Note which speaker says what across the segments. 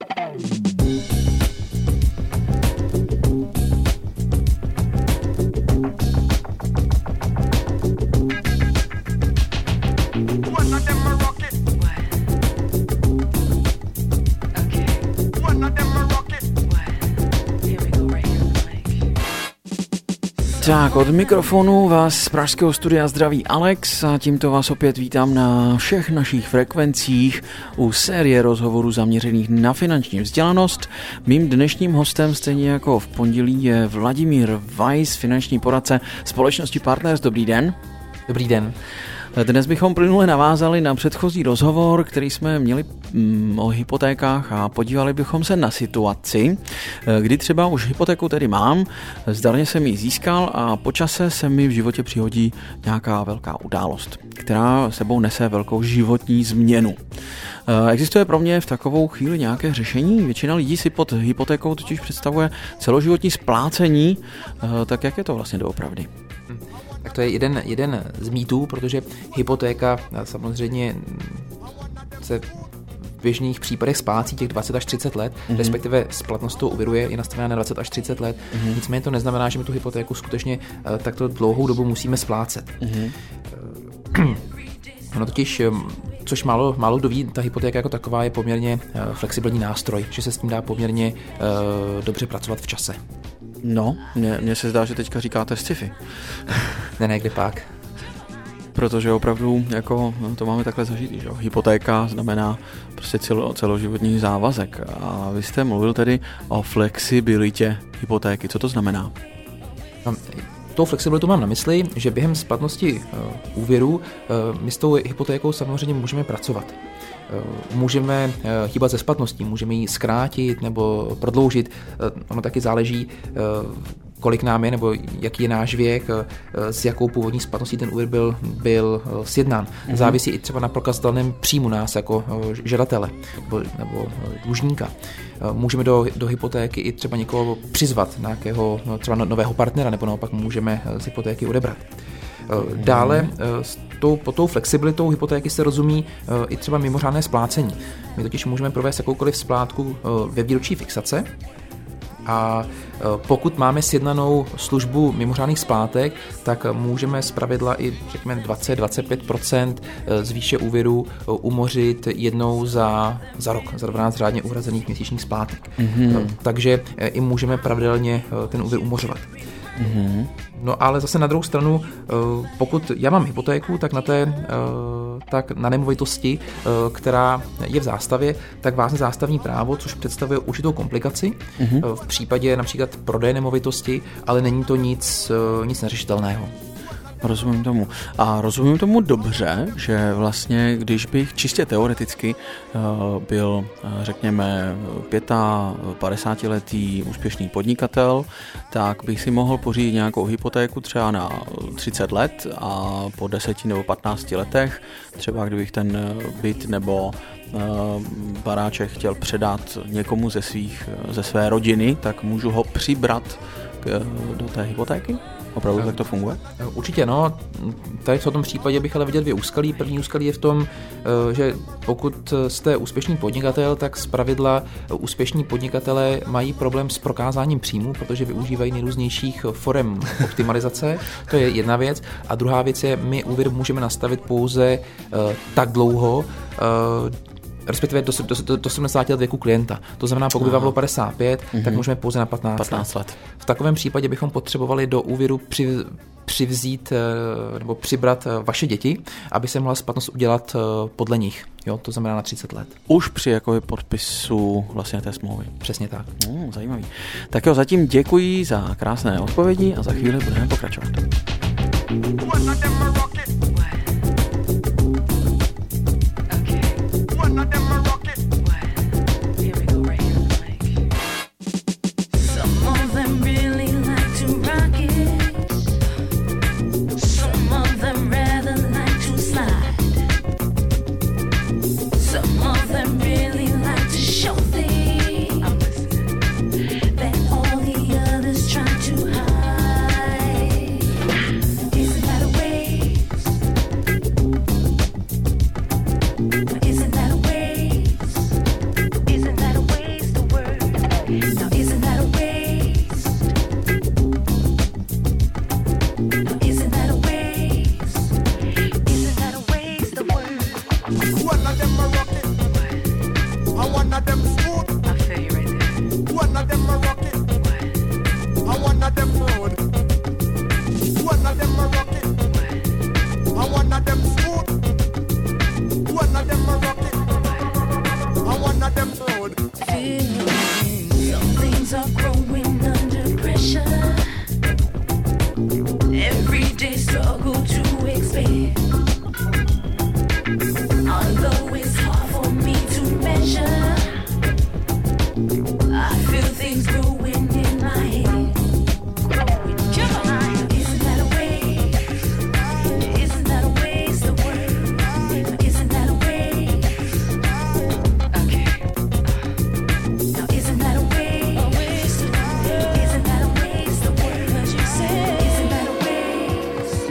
Speaker 1: Tak, od mikrofonu vás z pražského studia zdraví Alex a tímto vás opět vítám na všech našich frekvencích u série rozhovorů zaměřených na finanční vzdělanost. Mým dnešním hostem, stejně jako v pondělí, je Vladimír Weiss, finanční poradce společnosti Partners. Dobrý den.
Speaker 2: Dobrý den.
Speaker 1: Dnes bychom plynule navázali na předchozí rozhovor, který jsme měli o hypotékách a podívali bychom se na situaci, kdy třeba už hypotéku tedy mám, zdarně jsem ji získal a po čase se mi v životě přihodí nějaká velká událost, která sebou nese velkou životní změnu. Existuje pro mě v takovou chvíli nějaké řešení? Většina lidí si pod hypotékou totiž představuje celoživotní splácení, tak jak je to vlastně doopravdy?
Speaker 2: Tak to je jeden z mýtů, protože hypotéka samozřejmě se v běžných případech splácí těch 20 až 30 let, respektive splatnost toho úvěru je nastavená na 20 až 30 let. Nicméně to neznamená, že my tu hypotéku skutečně takto dlouhou dobu musíme splácet. No totiž, což málo kdo ví, ta hypotéka jako taková je poměrně flexibilní nástroj, že se s tím dá poměrně dobře pracovat v čase.
Speaker 1: No, mně se zdá, že teďka říkáte sci-fi.
Speaker 2: Ne, kde pak.
Speaker 1: Protože opravdu jako to máme takhle zažitý, že? Hypotéka znamená prostě celoživotní závazek. A vy jste mluvil tedy o flexibilitě hypotéky. Co to znamená?
Speaker 2: No, tou flexibilitu mám na mysli, že během splatnosti úvěru my s tou hypotékou samozřejmě můžeme pracovat. Můžeme hýbat se splatností, můžeme ji zkrátit nebo prodloužit. Ono taky záleží, kolik nám je nebo jaký je náš věk, s jakou původní splatností ten úvěr byl sjednán. Závisí i třeba na prokazatelném příjmu nás jako žadatele nebo dlužníka. Můžeme do hypotéky i třeba někoho přizvat, nějakého třeba nového partnera, nebo naopak můžeme z hypotéky odebrat. Dále pod tou flexibilitou hypotéky se rozumí i třeba mimořádné splácení. My totiž můžeme provést jakoukoliv splátku ve výročí fixace a pokud máme sjednanou službu mimořádných splátek, tak můžeme zpravidla i řekněme 20-25% z výše úvěru umořit jednou za rok, za 12 řádně uhrazených měsíčních splátek. Takže i můžeme pravidelně ten úvěr umořovat. No ale zase na druhou stranu, pokud já mám hypotéku, tak na nemovitosti, která je v zástavě, tak vázne zástavní právo, což představuje určitou komplikaci v případě například prodeje nemovitosti, ale není to nic neřešitelného.
Speaker 1: Rozumím tomu. A rozumím tomu dobře, že vlastně, když bych čistě teoreticky byl, řekněme, 55letý úspěšný podnikatel, tak bych si mohl pořídit nějakou hypotéku třeba na 30 let a po 10 nebo 15 letech, třeba kdybych ten byt nebo baráček chtěl předat někomu ze své rodiny, tak můžu ho přibrat do té hypotéky? Opravdu tak to funguje?
Speaker 2: Určitě no. Tady v tom případě bych ale viděl dvě úskalí. První úskalí je v tom, že pokud jste úspěšný podnikatel, tak zpravidla úspěšní podnikatelé mají problém s prokázáním příjmu, protože využívají nejrůznějších forem optimalizace. To je jedna věc. A druhá věc je, my úvěr můžeme nastavit pouze tak dlouho, respektive do 70 let věku klienta. To znamená, pokud by vám bylo 55, tak můžeme pouze na 15 let. V takovém případě bychom potřebovali do úvěru přivzít nebo přibrat vaše děti, aby se mohla splatnost udělat podle nich. Jo, to znamená na 30 let.
Speaker 1: Už při jakoby podpisu vlastně té smlouvy.
Speaker 2: Přesně tak.
Speaker 1: Zajímavý. Tak jo, zatím děkuji za krásné odpovědi a za chvíli budeme pokračovat.
Speaker 3: things growing in my head. Come on, isn't that a way? Isn't that a waste of word? Isn't that a way? Okay. Now isn't that a way? A waste of word. Isn't that a waste of word? What you said. Isn't that a waste?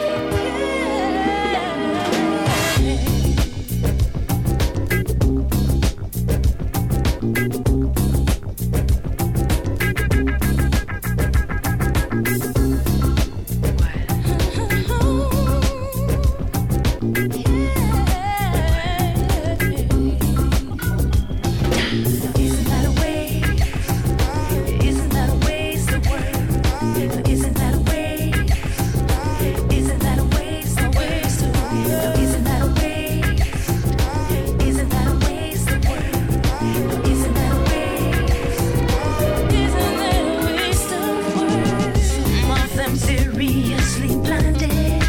Speaker 3: Isn't that a way? Isn't that a waste of word? Isn't that a way? Isn't that a waste of word? Isn't that a way? Isn't that a waste of word? Isn't that a waste? Isn't that a waste of word? Some of them seriously blinded.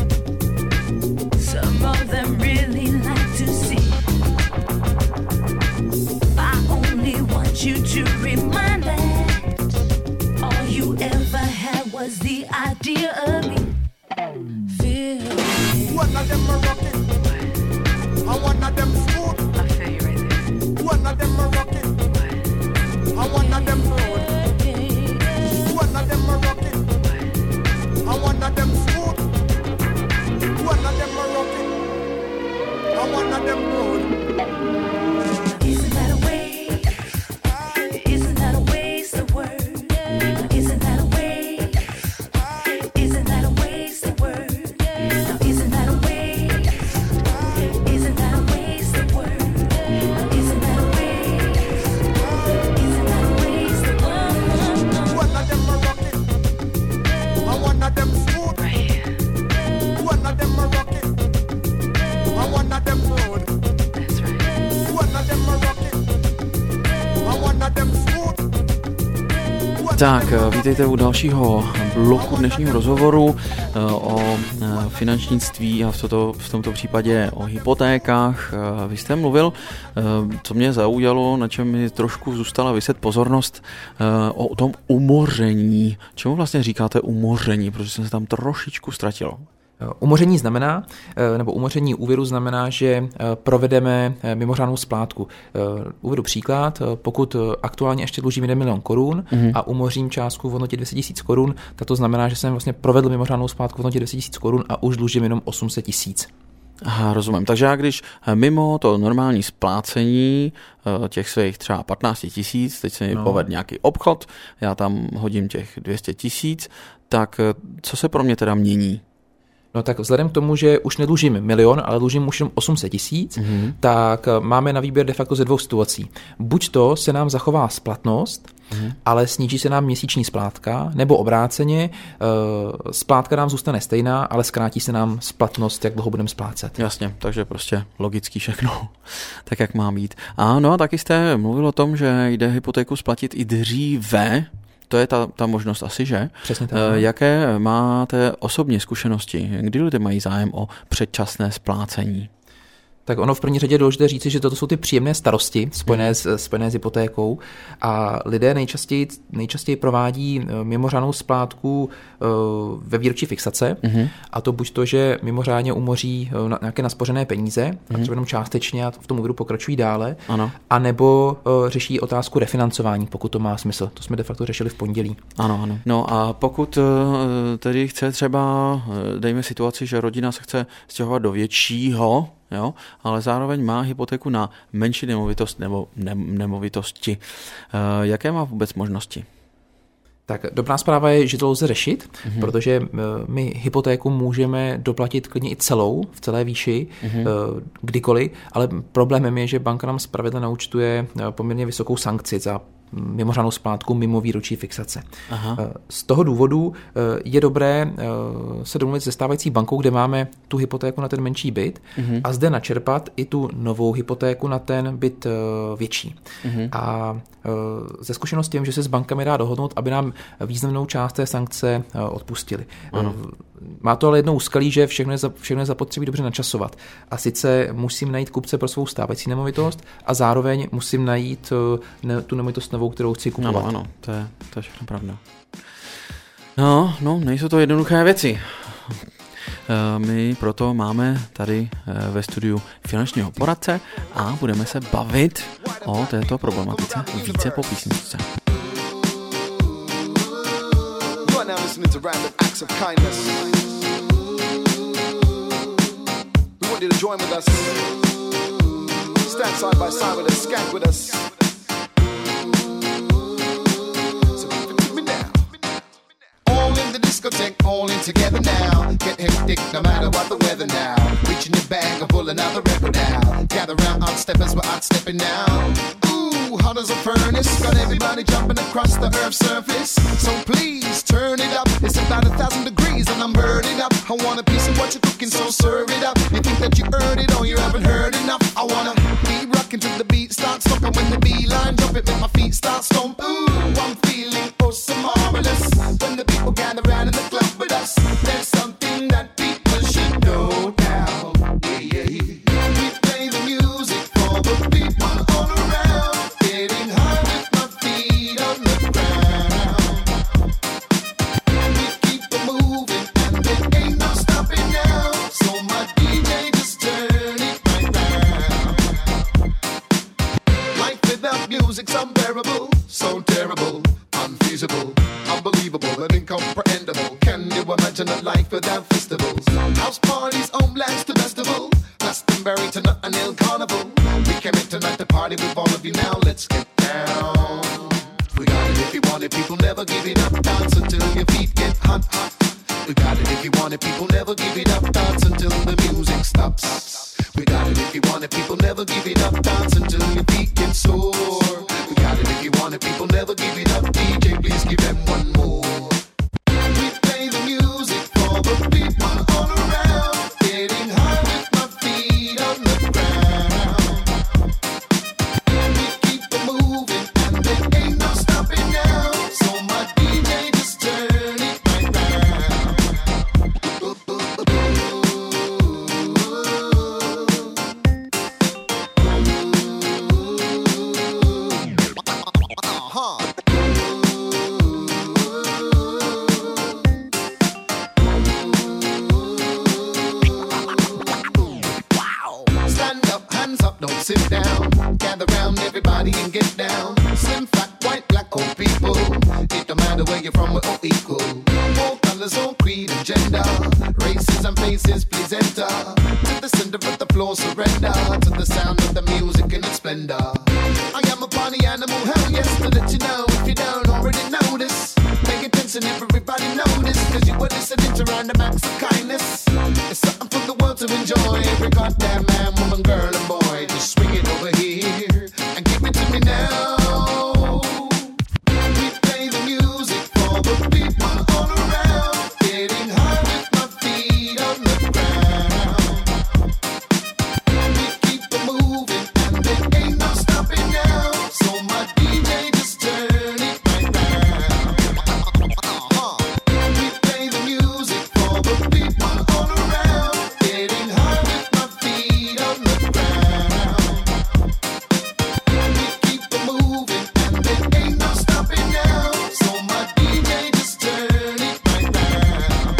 Speaker 3: Some of them really like to see. I only want you to remind that all you ever had was the idea of me. Feel it.
Speaker 4: One of them are rocking, and one of them smooth.
Speaker 3: I feel you right there.
Speaker 4: One of them are rocking, and one of them road. One of them are rocking, and one of them smooth. One of them are rocking, and one of them road.
Speaker 3: Isn't that a way? Isn't that a waste of word? Isn't that a way? Isn't that a waste of word? Now isn't that a way? Isn't that a waste of word? Isn't that a waste? Isn't that a waste of word?
Speaker 4: One of them are rocking, and one of them smooth.
Speaker 3: Right here.
Speaker 4: One of them are rocking, and one of them road.
Speaker 3: That's right.
Speaker 4: One of them are rocking, and one of them smooth.
Speaker 1: Tak, vítejte u dalšího bloku dnešního rozhovoru o finančnictví a v tomto případě o hypotékách. Vy jste mluvil, co mě zaujalo, na čem mi trošku zůstala viset pozornost, o tom umoření. Čemu vlastně říkáte umoření, protože jsem se tam trošičku ztratil.
Speaker 2: Umoření znamená, nebo umoření úvěru znamená, že provedeme mimořádnou splátku. Uvedu příklad, pokud aktuálně ještě dlužím 1 milion korun a umořím částku v hodnotě 200 000 korun, tak to znamená, že jsem vlastně provedl mimořádnou splátku v hodnotě 200 000 korun a už dlužím jenom 800 000.
Speaker 1: Aha, rozumím. Takže já když mimo to normální splácení těch svých třeba 15 000, teď se mi povedl nějaký obchod, já tam hodím těch 200 000, tak co se pro mě teda mění?
Speaker 2: No tak vzhledem k tomu, že už nedlužím 1 milion, ale dlužím už jenom 800 000, tak máme na výběr de facto ze 2 situací. Buď to se nám zachová splatnost, ale sníží se nám měsíční splátka, nebo obráceně splátka nám zůstane stejná, ale zkrátí se nám splatnost, jak dlouho budeme splácet.
Speaker 1: Jasně, takže prostě logický všechno, tak jak má být. A no a taky jste mluvil o tom, že jde hypotéku splatit i dříve. To je ta možnost asi, že?
Speaker 2: Přesně tak.
Speaker 1: Jaké máte osobní zkušenosti? Kdy lidé mají zájem o předčasné splácení?
Speaker 2: Tak ono v první řadě je důležité říci, že toto jsou ty příjemné starosti spojené s hypotékou a lidé nejčastěji provádí mimořádnou splátku ve výročí fixace a to buď to, že mimořádně umoří nějaké naspořené peníze a třeba jenom částečně a v tom úvěru pokračují dále, a nebo řeší otázku refinancování, pokud to má smysl. To jsme de facto řešili v pondělí.
Speaker 1: Ano. No a pokud tedy chce třeba, dejme situaci, že rodina se chce stěhovat do většího, jo, ale zároveň má hypotéku na menší nemovitost nebo nemovitosti. Jaké má vůbec možnosti?
Speaker 2: Tak dobrá zpráva je, že to lze řešit, protože my hypotéku můžeme doplatit klidně i celou, v celé výši, kdykoliv, ale problémem je, že banka nám zpravidla naúčtuje poměrně vysokou sankci za mimořádnou splátku mimo výročí fixace. Aha. Z toho důvodu je dobré se domluvit se stávající bankou, kde máme tu hypotéku na ten menší byt a zde načerpat i tu novou hypotéku na ten byt větší. A ze zkušenosti vím, že se s bankami dá dohodnout, aby nám významnou část té sankce odpustili. Má to ale jednou úskalí, že všechno je zapotřebí dobře načasovat. A sice musím najít kupce pro svou stávající nemovitost a zároveň musím najít tu nemovitost novou, kterou chci kupovat.
Speaker 1: Ano, to je všechno pravda. No, nejsou to jednoduché věci. My proto máme tady ve studiu finančního poradce a budeme se bavit o této problematice více po písničce.
Speaker 4: Now listening to random acts of kindness. We want you to join with us. Stand side by side with us, skank with us. So give it to me now. All in the discotheque, all in together now. Get hectic no matter what the weather now. Reaching your bag and pulling out the record now. Gather round, outsteppers, we're outstepping now. Hot as a furnace, got everybody jumping across the earth's surface. So please turn it up. It's about 1,000 degrees and I'm burning up. I want a piece of what you're cooking, so serve it up. You think that you heard it or you haven't heard enough? I wanna be rocking till the beat starts stomping. When the beeline jump it, make my feet start stomp. Ooh, I'm feeling oh so marvelous. When the people gather around in the club with us, there's something that people should know now. Yeah. We play the music for the people all around. Getting high with my feet on the ground. We keep it moving and there ain't no stopping now. So my DJ just turn it right round. Life without music's unbearable, so terrible, unfeasible, unbelievable and incomprehensible. Can you imagine a life without festivals? House parties, home blast to festival, Glastonbury to Notting Hill Carnival. We came in tonight to party with all of you now. Let's get down. We got it if you want it, people never give it up. Dance until your feet get hot. We got it if you want it, people never give it up. Dance until the music stops. We got it if you want it, people never give it up. Dance until your feet get sore. We got it if you want it, people never give it up. DJ, please give them one more. We play the music for the people all around. Getting high with my feet on the ground. We keep it moving and there ain't no stopping now. So my DJ just turn it right round. Stand up, hands up, don't sit down. Gather round, everybody, and get down. Slim, fat, white, black, old people. It don't matter where you're from, we're all equal. All colors, all creed and gender. Races and faces, please enter. To the center of the floor, surrender. To the sound of the music in its splendor. I am a party animal, hell yes, to let you know. If you don't already know this, pay attention, everybody know this. Cause you were listening to random acts of kindness. It's something for the world to enjoy. Every goddamn man, woman, girl, and boy, just swing it over here and give it to me now. We play the music for the people all around. Getting high with my feet on the ground. We keep it moving and there ain't no stopping now. So my DJ just turn it right round. We play the music for the people all around. Getting high with my feet on the ground. We keep it moving and there ain't no stopping now. So my DJ just turn it right round.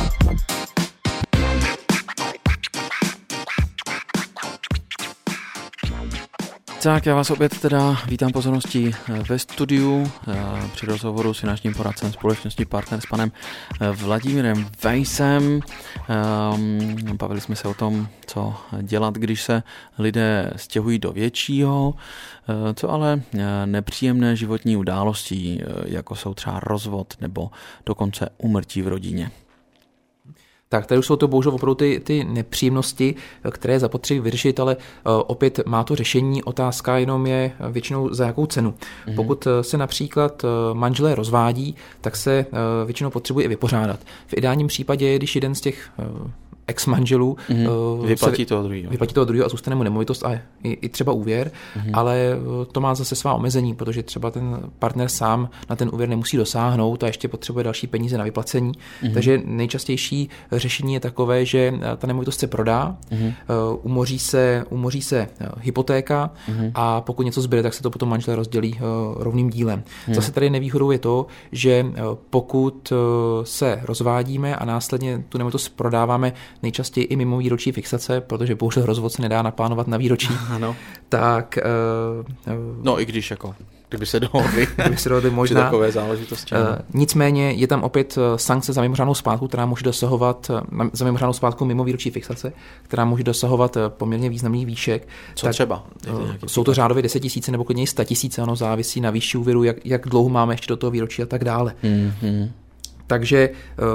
Speaker 1: Tak já vás opět teda vítám pozorností ve studiu při rozhovoru s finančním poradcem společnosti Partner s panem Vladimírem Weissem. Bavili jsme se o tom, co dělat, když se lidé stěhují do většího, co ale nepříjemné životní události, jako jsou třeba rozvod nebo dokonce úmrtí v rodině.
Speaker 2: Tak tady už jsou to bohužel opravdu ty nepříjemnosti, které je zapotřebí vyřešit, ale opět má to řešení, otázka jenom je většinou za jakou cenu. Pokud se například manželé rozvádí, tak se většinou potřebuje i vypořádat. V ideálním případě, když jeden z těch ex-manželů
Speaker 1: vyplatí toho druhého
Speaker 2: a zůstane mu nemovitost a i třeba úvěr, ale to má zase svá omezení, protože třeba ten partner sám na ten úvěr nemusí dosáhnout a ještě potřebuje další peníze na vyplacení. Takže nejčastější řešení je takové, že ta nemovitost se prodá, umoří se hypotéka a pokud něco zbyde, tak se to potom manželé rozdělí rovným dílem. Zase tady nevýhodou je to, že pokud se rozvádíme a následně tu nemovitost prodáváme nejčastěji i mimo výročí fixace, protože bohužel rozvod se nedá naplánovat na výročí, tak...
Speaker 1: No i když jako... Kdyby se dohodli
Speaker 2: možná.
Speaker 1: Takové záležitosti.
Speaker 2: Nicméně je tam opět sankce za mimořádnou splátku, která může dosahovat za mimořádnou splátku mimo výročí fixace, která může dosahovat poměrně významných výšek.
Speaker 1: Co třeba?
Speaker 2: Jsou to řádově 10 000 nebo klidně 100 000, ono závisí na výši úvěru, jak dlouho máme ještě do toho výročí a tak dále. Takže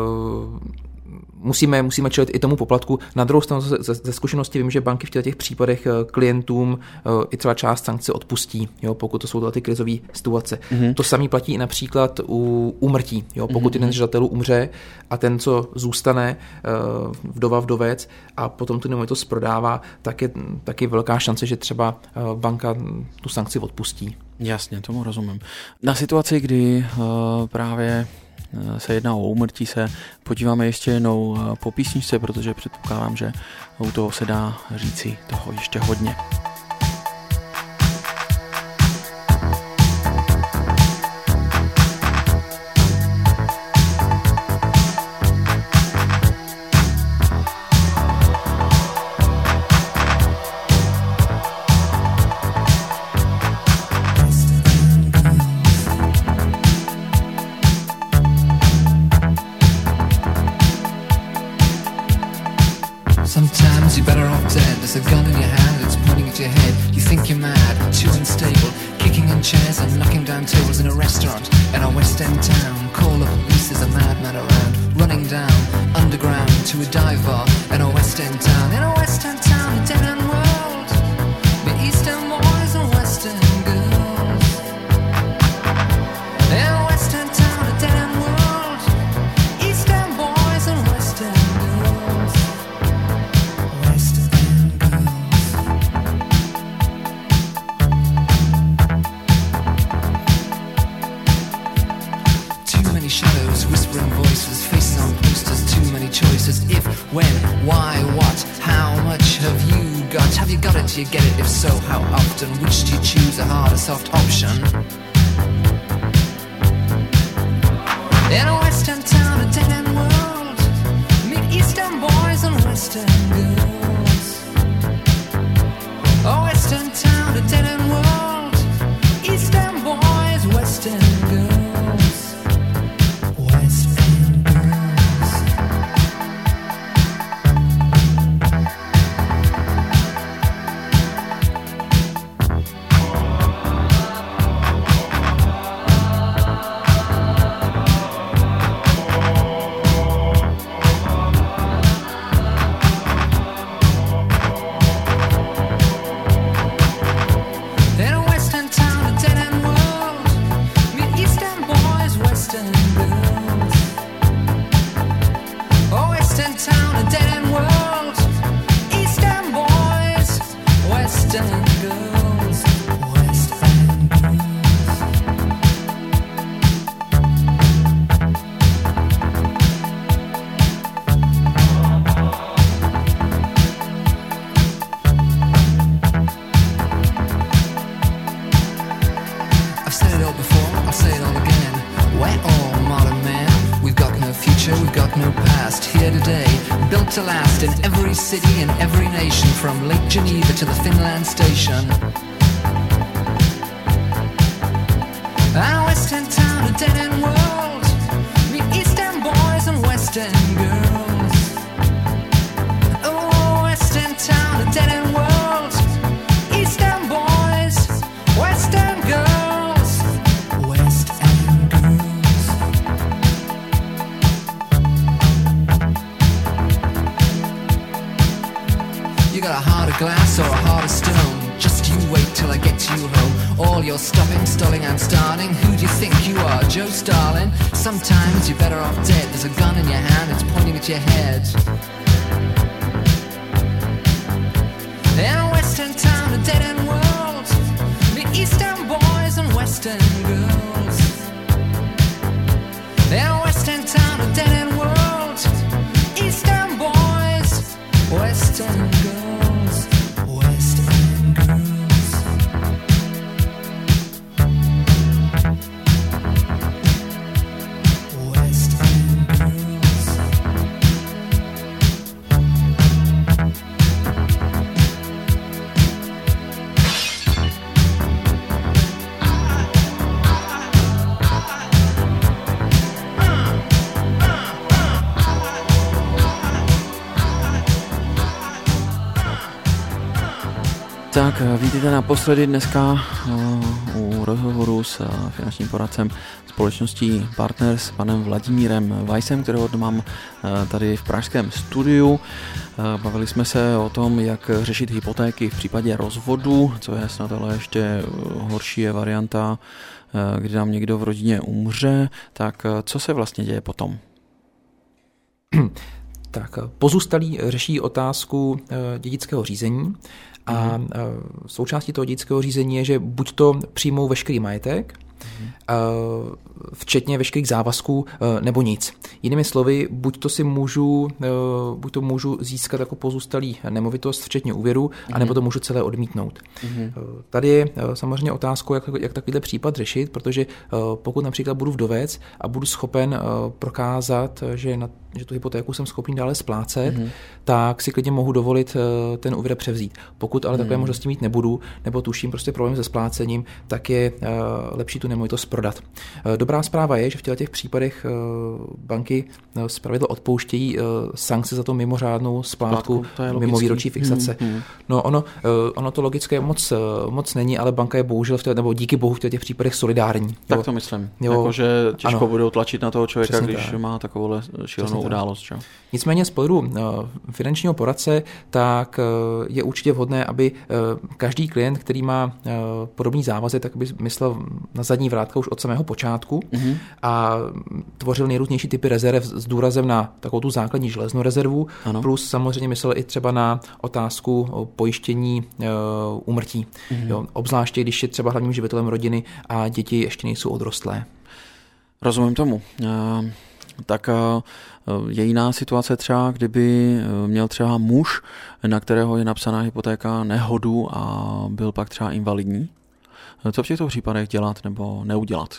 Speaker 2: musíme čelit i tomu poplatku. Na druhou stranu ze zkušenosti vím, že banky v těch případech klientům i třeba část sankce odpustí, jo, pokud to jsou ty krizové situace. To samé platí i například u úmrtí. Jo, pokud jeden z žadatelů umře a ten, co zůstane, vdova, vdovec, a potom tu nemovitost prodává, tak je taky velká šance, že třeba banka tu sankci odpustí.
Speaker 1: Jasně, tomu rozumím. Na situaci, kdy právě se jedná o úmrtí, se podíváme ještě jednou po písničce, protože předpokládám, že u toho se dá říci toho ještě hodně.
Speaker 5: Sometimes you're better off dead. There's a gun in your hand, it's pointing at your head. You think you're mad, too unstable, kicking in chairs and knocking down tables in a restaurant in a West End town. Call the police, there's a madman around, running down underground to a dive bar in a West End town. In a West End town, a dead end world, the Eastern boys and West End girls. In a West End town, a dead end world, Eastern boys and West End girls. Shadows, whispering voices, faces on posters, too many choices. If, when, why, what, how much have you got? Have you got it, do you get it? If so, how often? Which do you choose, a hard or soft option? In a West End town, a dead end world, meet Eastern boys and West End girls. A West End town, a dead end world, Eastern boys, West End girls. To last in every city in every nation, from Lake Geneva to the Finland station. A West End town, a dead end world, meet East End boys and West End girls. Oh, West End town, a dead end world, East End boys, West End girls, West End girls. You got a heart of glass or a heart of stone? Just you wait till I get to you home. All your stopping, stalling and starting. Who do you think you are, Joe Starling? Sometimes you're better off dead. There's a gun in your hand, it's pointing at your head. Yeah, Western town, a dead-end world. The Eastern boys and Western girls. Yeah, Western town, a dead-end world. Eastern boys, Western girls. Western girls. Western girls.
Speaker 1: Tak vítejte naposledy dneska u rozhovoru s finančním poradcem společností Partners s panem Vladimírem Weissem, kterého mám tady v pražském studiu. Bavili jsme se o tom, jak řešit hypotéky v případě rozvodu, co je snad ale ještě horší je varianta, kdy nám někdo v rodině umře. Tak co se vlastně děje potom?
Speaker 2: Tak pozůstalí řeší otázku dědického řízení a součástí toho dědického řízení je, že buď to přijmou veškerý majetek, včetně veškerých závazků, nebo nic. Jinými slovy, buď to můžu získat jako pozůstalý nemovitost, včetně úvěru, anebo to můžu celé odmítnout. Tady je samozřejmě otázkou, jak takovýhle případ řešit, protože pokud například budu vdovec a budu schopen prokázat, že tu hypotéku jsem schopný dále splácet, tak si klidně mohu dovolit ten úvěr převzít. Pokud ale takové možnosti mít nebudu, nebo tuším prostě problém se splácením, tak je lepší tu nemovitost prodat. Dobrá zpráva je, že v těchto případech banky zpravidla odpouštějí sankce za to mimořádnou splátku mimo výroční fixace. No ono to logické moc není, ale banka je bohužel nebo díky bohu v těch případech solidární.
Speaker 1: Tak to myslím. Jakože těžko budou tlačit na toho člověka, přesně když má takovou šílenou událost. Čo?
Speaker 2: Nicméně z pohledu finančního poradce, tak je určitě vhodné, aby každý klient, který má podobný závazek, tak by myslel na zadní vrátka už od samého počátku a tvořil nejrůznější typy rezerv s důrazem na takovou tu základní železnou rezervu, plus samozřejmě myslel i třeba na otázku pojištění úmrtí. Obzvláště, když je třeba hlavním živitelem rodiny a děti ještě nejsou odrostlé.
Speaker 1: Rozumím tomu. Tak je jiná situace třeba, kdyby měl třeba muž, na kterého je napsaná hypotéka, nehodu a byl pak třeba invalidní. Co v těchto případech dělat nebo neudělat?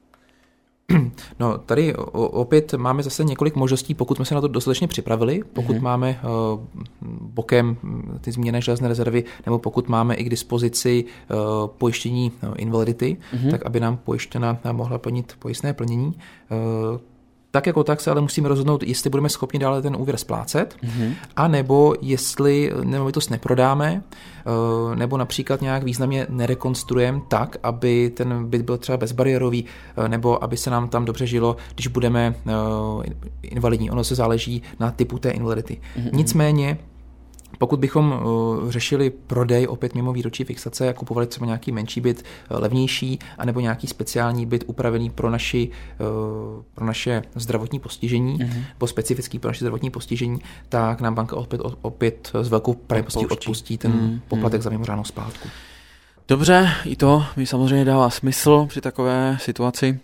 Speaker 2: No, tady opět máme zase několik možností, pokud jsme se na to dostatečně připravili, pokud máme bokem ty zmíněné železné rezervy, nebo pokud máme i k dispozici pojištění invalidity, tak aby nám pojištěna mohla plnit pojistné plnění. Tak jako tak se ale musíme rozhodnout, jestli budeme schopni dále ten úvěr splácet, anebo jestli nemovitost neprodáme, nebo například nějak významně nerekonstruujeme tak, aby ten byt byl třeba bezbariérový, nebo aby se nám tam dobře žilo, když budeme invalidní. Ono se záleží na typu té invalidity. Nicméně, pokud bychom řešili prodej opět mimo výroční fixace a kupovali třeba nějaký menší byt levnější, anebo nějaký speciální byt upravený pro naše zdravotní postižení, nebo specifický pro naše zdravotní postižení, tak nám banka opět s velkou pravděpodobností odpustí ten poplatek za mimořádnou splátku.
Speaker 1: Dobře, i to mi samozřejmě dává smysl při takové situaci.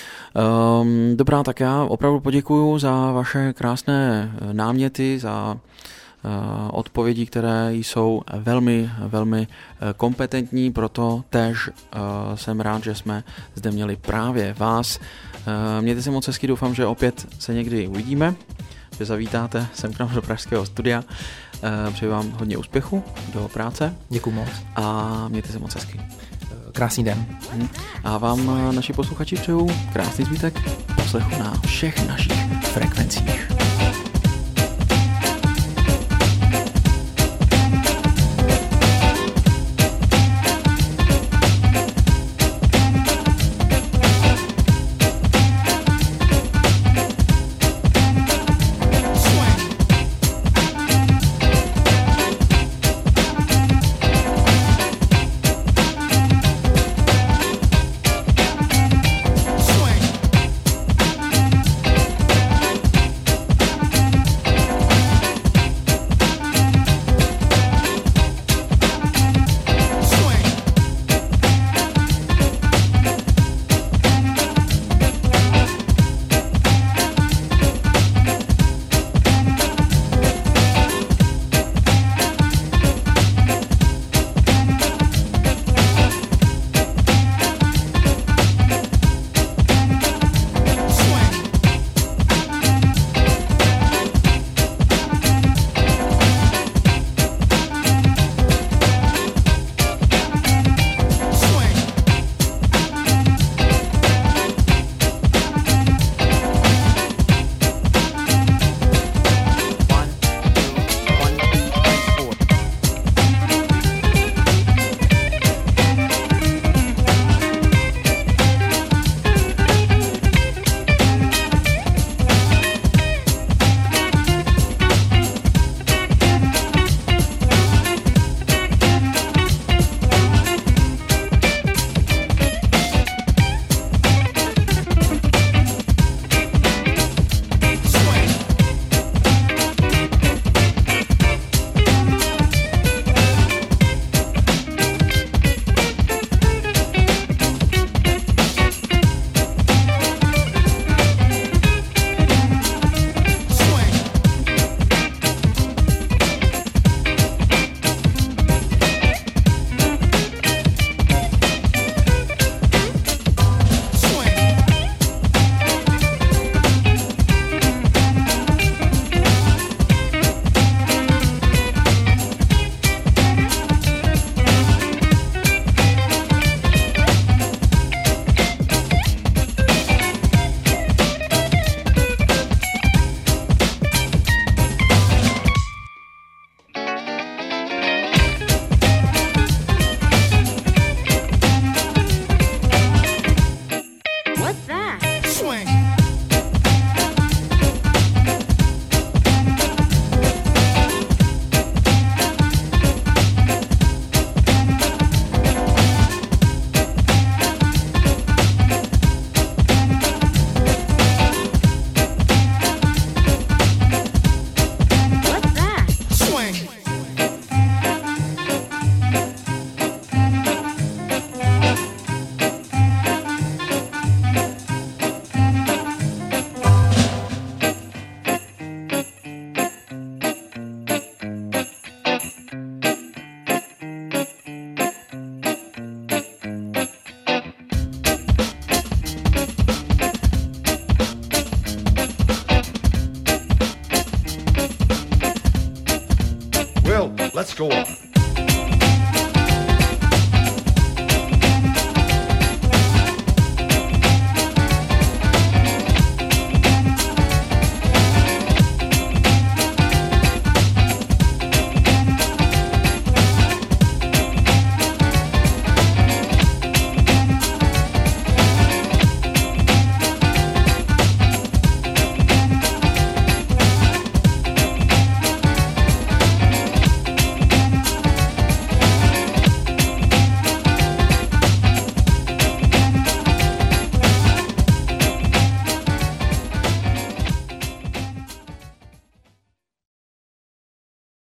Speaker 1: Dobrá, tak já opravdu poděkuju za vaše krásné náměty, za odpovědi, které jsou velmi, velmi kompetentní, proto též jsem rád, že jsme zde měli právě vás. Mějte se moc hezky, doufám, že opět se někdy uvidíme, že zavítáte sem k nám do pražského studia. Přeji vám hodně úspěchu do práce.
Speaker 2: Děkuju moc.
Speaker 1: A mějte se moc hezky.
Speaker 2: Krásný den.
Speaker 1: A vám, naši posluchači, přeju krásný zbytek poslechu na všech našich frekvencích.
Speaker 6: Go on.